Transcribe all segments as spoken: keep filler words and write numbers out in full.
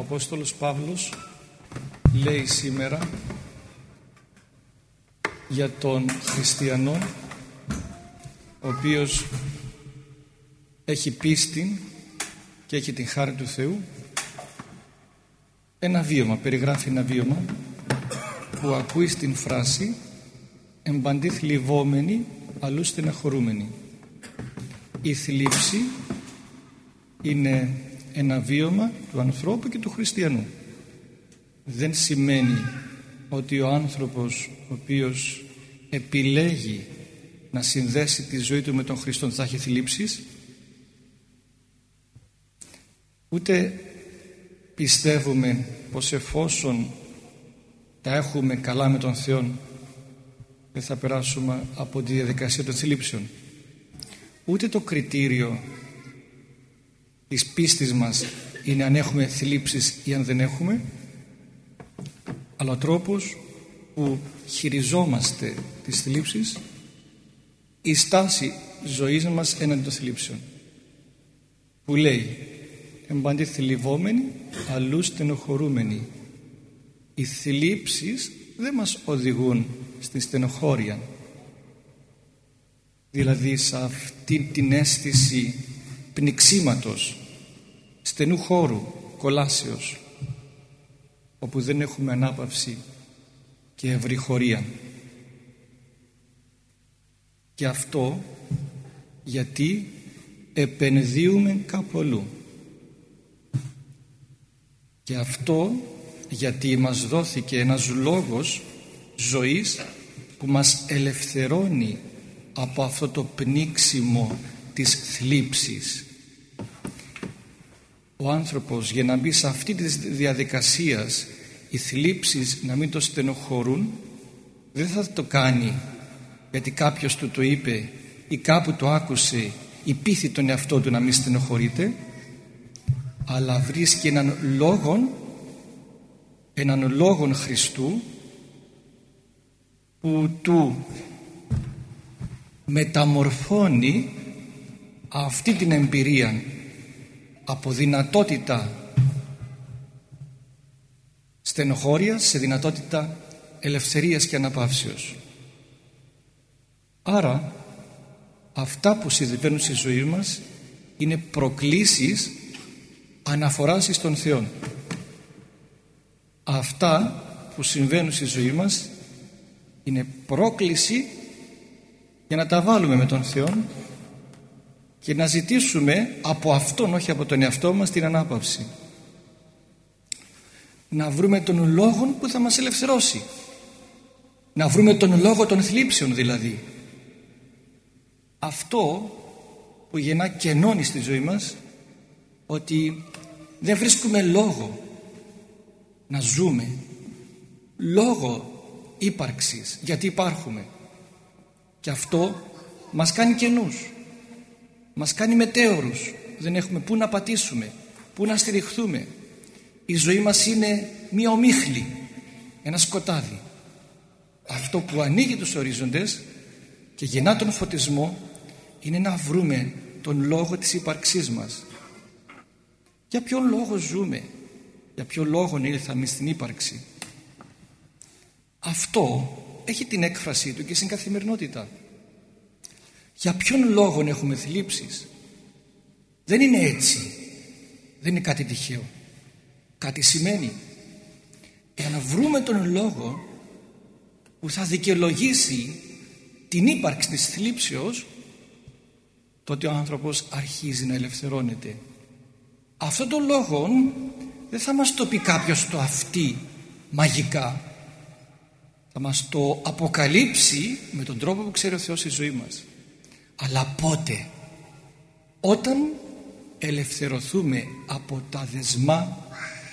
Απόστολος Παύλος λέει σήμερα για τον χριστιανό ο οποίος έχει πίστη και έχει την χάρη του Θεού, ένα βίωμα, περιγράφει ένα βίωμα που ακούει στην φράση «εμπαντή θλιβόμενη αλλού στεναχωρούμενη». Η θλίψη είναι ένα βίωμα του ανθρώπου και του χριστιανού. Δεν σημαίνει ότι ο άνθρωπος ο οποίος επιλέγει να συνδέσει τη ζωή του με τον Χριστό θα έχει θλίψεις, ούτε πιστεύουμε πως εφόσον τα έχουμε καλά με τον Θεό δεν θα περάσουμε από τη διαδικασία των θλίψεων. Ούτε το κριτήριο της πίστης μας είναι αν έχουμε θλίψεις ή αν δεν έχουμε, αλλά ο τρόπος που χειριζόμαστε τις θλίψεις, η στάση ζωής μας έναντι των θλίψεων, που λέει «εμπαντή θλιβόμενοι αλλού στενοχωρούμενοι». Οι θλίψεις δεν μας οδηγούν στην στενοχώρια, δηλαδή σε αυτή την αίσθηση πνιξίματος, στενού χώρου, κολάσεως, όπου δεν έχουμε ανάπαυση και ευρυχωρία. Και αυτό γιατί επενδύουμε κάπου αλλού. Και αυτό γιατί μας δόθηκε ένας λόγος ζωής που μας ελευθερώνει από αυτό το πνίξιμο της θλίψης. Ο άνθρωπος για να μπει σε αυτή τη διαδικασία οι θλίψεις να μην το στενοχωρούν, δεν θα το κάνει γιατί κάποιος του το είπε ή κάπου το άκουσε ή πείθει τον εαυτό του να μην στενοχωρείται, αλλά βρίσκει έναν λόγον έναν λόγον Χριστού που του μεταμορφώνει αυτή την εμπειρία από δυνατότητα στενοχώριας σε δυνατότητα ελευθερίας και αναπαύσεως. Άρα αυτά που συμβαίνουν στη ζωή μας είναι προκλήσεις αναφοράς εις τον Θεό. Αυτά που συμβαίνουν στη ζωή μας είναι πρόκληση για να τα βάλουμε με τον Θεό και να ζητήσουμε από Αυτόν, όχι από τον εαυτό μας, την ανάπαυση. Να βρούμε τον λόγο που θα μας ελευθερώσει. Να βρούμε τον λόγο των θλίψεων δηλαδή. Αυτό που γεννά κενώνει στη ζωή μας, ότι δεν βρίσκουμε λόγο να ζούμε, λόγο ύπαρξης, γιατί υπάρχουμε. Και αυτό μας κάνει κενούς, μας κάνει μετέωρους. Δεν έχουμε πού να πατήσουμε, πού να στηριχθούμε. Η ζωή μας είναι μία ομίχλη, ένα σκοτάδι. Αυτό που ανοίγει τους ορίζοντες και γεννά τον φωτισμό είναι να βρούμε τον λόγο της ύπαρξής μας. Για ποιον λόγο ζούμε, για ποιον λόγο ήλθαμε στην ύπαρξη. Αυτό έχει την έκφρασή του και στην καθημερινότητα. Για ποιον λόγο έχουμε θλίψεις? Δεν είναι έτσι, δεν είναι κάτι τυχαίο. Κάτι σημαίνει. Για να βρούμε τον λόγο που θα δικαιολογήσει την ύπαρξη της θλίψεως, τότε ο άνθρωπος αρχίζει να ελευθερώνεται. Αυτό το λόγο δεν θα μας το πει κάποιος στο αυτί μαγικά. Θα μας το αποκαλύψει με τον τρόπο που ξέρει ο Θεός στη ζωή μας. Αλλά πότε? Όταν ελευθερωθούμε από τα δεσμά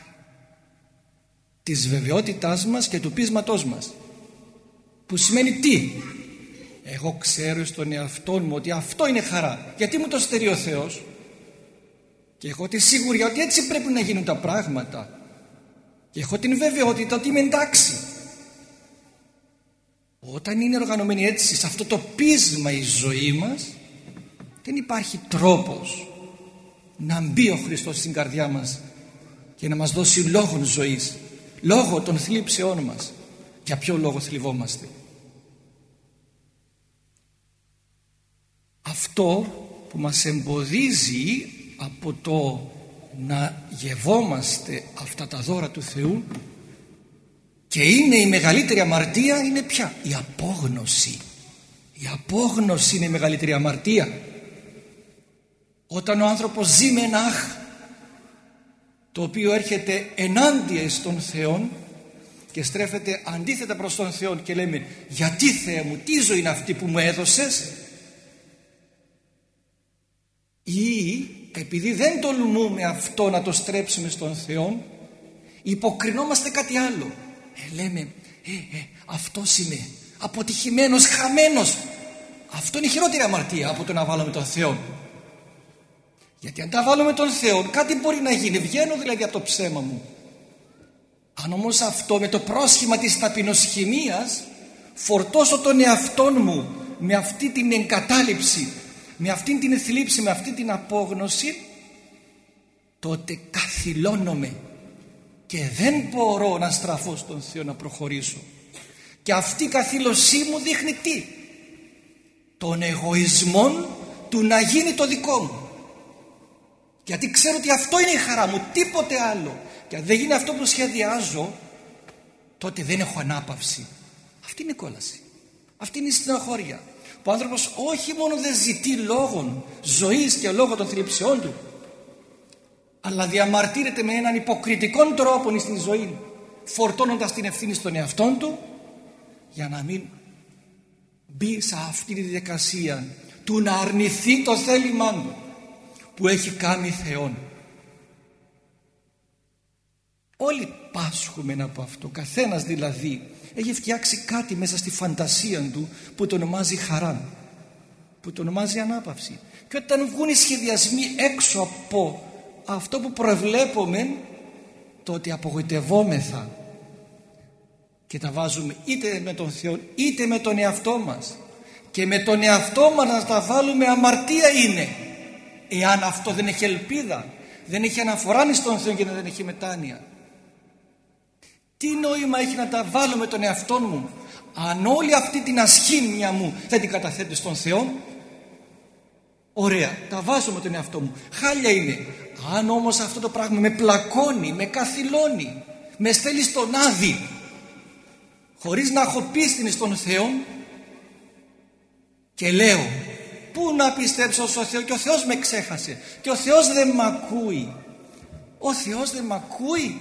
της βεβαιότητάς μας και του πείσματός μας, που σημαίνει τι? Εγώ ξέρω στον εαυτό μου ότι αυτό είναι χαρά. Γιατί μου το στερεί ο Θεός? Και έχω τη σίγουρια ότι έτσι πρέπει να γίνουν τα πράγματα. Και έχω την βεβαιότητα ότι είμαι εντάξει. Όταν είναι οργανωμένη έτσι σε αυτό το πείσμα η ζωή μας, δεν υπάρχει τρόπος να μπει ο Χριστός στην καρδιά μας και να μας δώσει λόγον ζωής, λόγω των θλίψεών μας. Για ποιο λόγο θλιβόμαστε? Αυτό που μας εμποδίζει από το να γευόμαστε αυτά τα δώρα του Θεού και είναι η μεγαλύτερη αμαρτία, είναι ποια? Η απόγνωση. Η απόγνωση είναι η μεγαλύτερη αμαρτία. Όταν ο άνθρωπος ζει με ένα αχ το οποίο έρχεται ενάντια στον Θεό και στρέφεται αντίθετα προς τον Θεό και λέμε γιατί Θεέ μου, τι ζωή είναι αυτή που μου έδωσες, ή επειδή δεν τολμούμε αυτό να το στρέψουμε στον Θεό, υποκρινόμαστε κάτι άλλο. Ε, λέμε ε, ε, αυτός είναι αποτυχημένος, χαμένος. Αυτό είναι η χειρότερη αμαρτία από το να βάλουμε τον Θεό. Γιατί αν τα βάλουμε τον Θεό, κάτι μπορεί να γίνει. Βγαίνω δηλαδή από το ψέμα μου. Αν όμως αυτό με το πρόσχημα της ταπεινοσχημίας φορτώσω τον εαυτό μου με αυτή την εγκατάλειψη, με αυτή την θλίψη, με αυτή την απόγνωση, τότε καθυλώνομαι και δεν μπορώ να στραφώ στον Θεό να προχωρήσω. Και αυτή η καθήλωσή μου δείχνει τι? Τον εγωισμό του να γίνει το δικό μου. Γιατί ξέρω ότι αυτό είναι η χαρά μου, τίποτε άλλο. Και αν δεν γίνει αυτό που σχεδιάζω, τότε δεν έχω ανάπαυση. Αυτή είναι η κόλαση. Αυτή είναι η στενοχώρια. Ο άνθρωπος όχι μόνο δεν ζητεί λόγων ζωής και λόγω των θλιψεών του, αλλά διαμαρτύρεται με έναν υποκριτικό τρόπο στη ζωή, φορτώνοντας την ευθύνη στον εαυτό του για να μην μπει σε αυτή τη διαδικασία του να αρνηθεί το θέλημά του που έχει κάνει Θεόν. Όλοι πάσχουμε από αυτό. Καθένας δηλαδή έχει φτιάξει κάτι μέσα στη φαντασία του που το ονομάζει χαρά, που το ονομάζει ανάπαυση. Και όταν βγουν οι σχεδιασμοί έξω από αυτό που προβλέπουμε, τότε απογοητευόμεθα και τα βάζουμε είτε με τον Θεό είτε με τον εαυτό μας. Και με τον εαυτό μας να τα βάλουμε αμαρτία είναι, εάν αυτό δεν έχει ελπίδα, δεν έχει αναφορά στον Θεό και δεν έχει μετάνοια. Τι νόημα έχει να τα βάλω με τον εαυτό μου αν όλη αυτή την ασχήμια μου δεν την καταθέτω στον Θεό? Ωραία, τα βάζω με τον εαυτό μου, χάλια είναι. Αν όμως αυτό το πράγμα με πλακώνει, με καθυλώνει, με στέλνει στον άδει, χωρίς να έχω πίστη στον Θεό, και λέω πού να πιστέψω στο Θεό, και ο Θεός με ξέχασε και ο Θεός δεν μ' ακούει. Ο Θεός δεν μ' ακούει,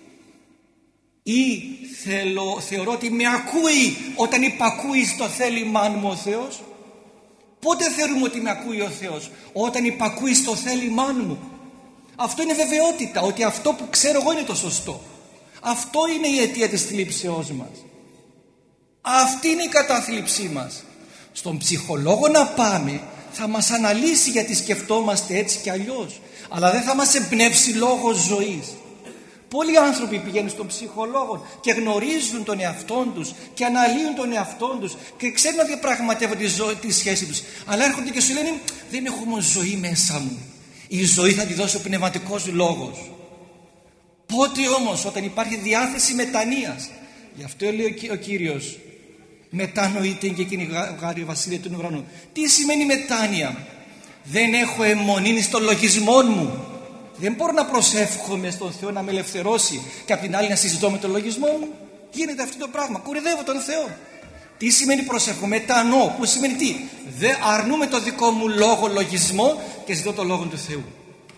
ή θέλω, θεωρώ ότι με ακούει όταν υπακούει στο θέλημά μου ο Θεός? Πότε θεωρούμε ότι με ακούει ο Θεός? Όταν υπακούει στο θέλημά μου. Αυτό είναι βεβαιότητα ότι αυτό που ξέρω εγώ είναι το σωστό. Αυτό είναι η αιτία της θλίψεώς μας. Αυτή είναι η κατάθλιψή μας. Στον ψυχολόγο να πάμε θα μας αναλύσει γιατί σκεφτόμαστε έτσι και αλλιώς, αλλά δεν θα μας εμπνεύσει λόγος ζωής. Πολλοί άνθρωποι πηγαίνουν στον ψυχολόγο και γνωρίζουν τον εαυτόν τους και αναλύουν τον εαυτόν τους και ξέρουν να διαπραγματεύουν τη, ζωή, τη σχέση τους, αλλά έρχονται και σου λένε δεν έχω όμως ζωή μέσα μου. Η ζωή θα τη δώσει ο πνευματικός λόγος. Πότε όμως? Όταν υπάρχει διάθεση μετανοίας. Γι' αυτό λέει ο Κύριος, μετανοείται και εκείνη η βασιλεία του ουρανού. Τι σημαίνει μετάνοια? Δεν έχω αιμονή στο λογισμό μου. Δεν μπορώ να προσεύχομαι στον Θεό να με ελευθερώσει και απ' την άλλη να συζητώ με τον λογισμό μου. Γίνεται αυτό το πράγμα, κορυδεύω τον Θεό. Τι σημαίνει προσεύχομαι? Μετανοώ, που σημαίνει τι? Δεν αρνούμε το δικό μου λόγο, λογισμό, και ζητώ το λόγο του Θεού.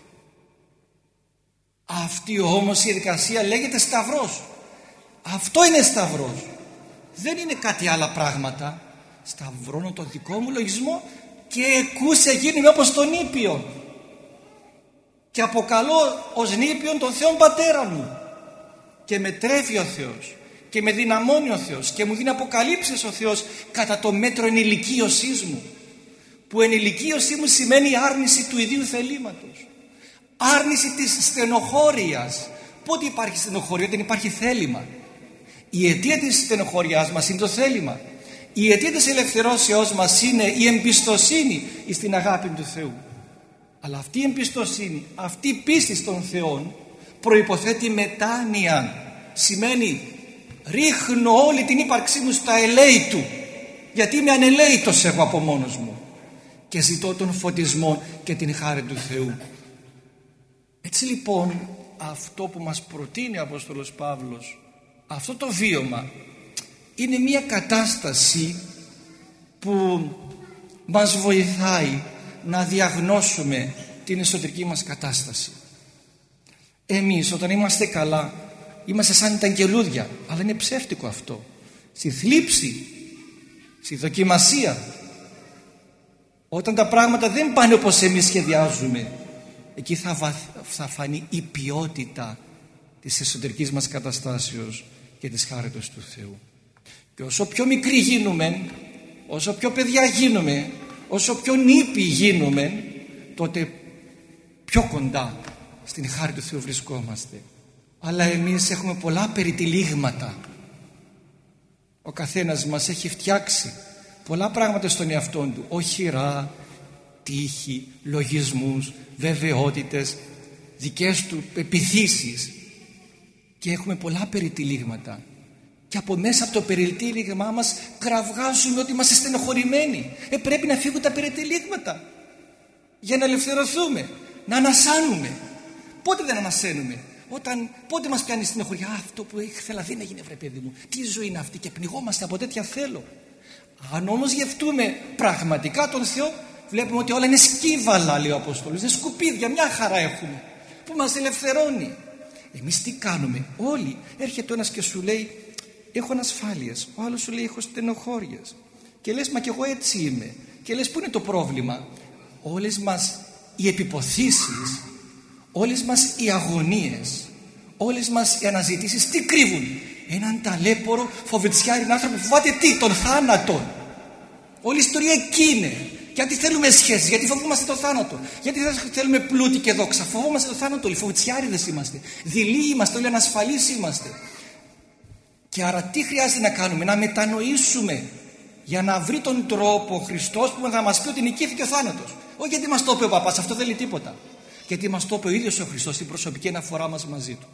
Αυτή όμως η διαδικασία λέγεται σταυρός. Αυτό είναι σταυρός. Δεν είναι κάτι άλλα πράγματα. Σταυρώνω το δικό μου λογισμό και εκούσε γίνομαι όπως τον Ήπιο. Και αποκαλώ ως νήπιον τον Θεόν Πατέρα μου. Και με τρέφει ο Θεός και με δυναμώνει ο Θεός και μου δίνει αποκαλύψεις ο Θεός κατά το μέτρο ενηλικίωσής μου. Που ενηλικίωσή μου σημαίνει άρνηση του ιδίου θελήματος. Άρνηση της στενοχώριας. Πότε υπάρχει στενοχώρια? Όταν υπάρχει θέλημα. Η αιτία της στενοχωριάς μας είναι το θέλημα. Η αιτία της ελευθερώσεώς μας είναι η εμπιστοσύνη στην αγάπη του Θεού. Αλλά αυτή η εμπιστοσύνη, αυτή η πίστη στον Θεό προϋποθέτει μετάνοια. Σημαίνει ρίχνω όλη την ύπαρξή μου στα ελέη του, γιατί είμαι ανελαίητος εγώ από μόνος μου, και ζητώ τον φωτισμό και την χάρη του Θεού. Έτσι λοιπόν αυτό που μας προτείνει ο Απόστολος Παύλος, αυτό το βίωμα, είναι μια κατάσταση που μας βοηθάει να διαγνώσουμε την εσωτερική μας κατάσταση. Εμείς όταν είμαστε καλά είμαστε σαν τα αγγελούδια, αλλά είναι ψεύτικο αυτό. Στη θλίψη, στη δοκιμασία, όταν τα πράγματα δεν πάνε όπως εμείς σχεδιάζουμε, εκεί θα, βαθ, θα φανεί η ποιότητα της εσωτερικής μας καταστάσεως και της χάριτος του Θεού. Και όσο πιο μικροί γίνουμε, όσο πιο παιδιά γίνουμε, όσο πιο νήπιοι γίνουμε, τότε πιο κοντά στην χάρη του Θεού βρισκόμαστε. Αλλά εμείς έχουμε πολλά περιτυλίγματα. Ο καθένας μας έχει φτιάξει πολλά πράγματα στον εαυτό του, οχυρά, τύχη, λογισμούς, βεβαιότητες, δικές του πεποιθήσεις, και έχουμε πολλά περιτυλίγματα, και από μέσα από το περιτύλιγμά μας κραυγάζουμε ότι είμαστε στενοχωρημένοι. Ε, πρέπει να φύγουν τα περιτυλίγματα για να ελευθερωθούμε, να ανασάνουμε. Πότε δεν ανασαίνουμε? Όταν, πότε μας κάνει στενοχωρία? Α, αυτό που ήθελα δεν έγινε, βρε παιδί μου. Τι ζωή είναι αυτή? Και πνιγόμαστε από τέτοια θέλω. Αν όμως γευτούμε πραγματικά τον Θεό, βλέπουμε ότι όλα είναι σκύβαλα, λέει ο Απόστολος, είναι σκουπίδια, μια χαρά έχουμε που μας ελευθερώνει. Εμείς τι κάνουμε? Όλοι, έρχεται ο ένας και σου λέει έχω ανασφάλειες, ο άλλος σου λέει έχω στενοχώριες, και λες μα κι εγώ έτσι είμαι, και λες πού είναι το πρόβλημα? Όλες μας οι επιποθήσεις, όλες μας οι αγωνίες, όλες μας οι αναζητήσεις τι κρύβουν? Έναν ταλέπορο φοβετσιάριν άνθρωπο που φοβάται τι? Τον θάνατο. Όλη η ιστορία εκεί είναι. Γιατί θέλουμε σχέσεις? Γιατί φοβούμαστε το θάνατο? Γιατί δεν θέλουμε πλούτη και δόξα? Φοβόμαστε το θάνατο. Όλοι φοβετσιάριδες είμαστε, δειλοί είμαστε, όλοι ανασφαλείς είμαστε. Και άρα τι χρειάζεται να κάνουμε? Να μετανοήσουμε, για να βρει τον τρόπο ο Χριστός που θα μας πει ότι νικήθηκε ο θάνατος. Όχι γιατί μας το είπε ο παπάς, αυτό δεν λέει τίποτα. Γιατί μας το είπε ο ίδιος ο Χριστός στην προσωπική αναφορά μας μαζί του.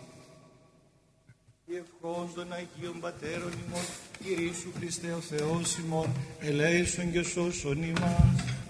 Ευχών των Αγίων Πατέρων ημών, Κυρίου Χριστέ ο Θεός ημών, ελέησον και σώσον ημάς.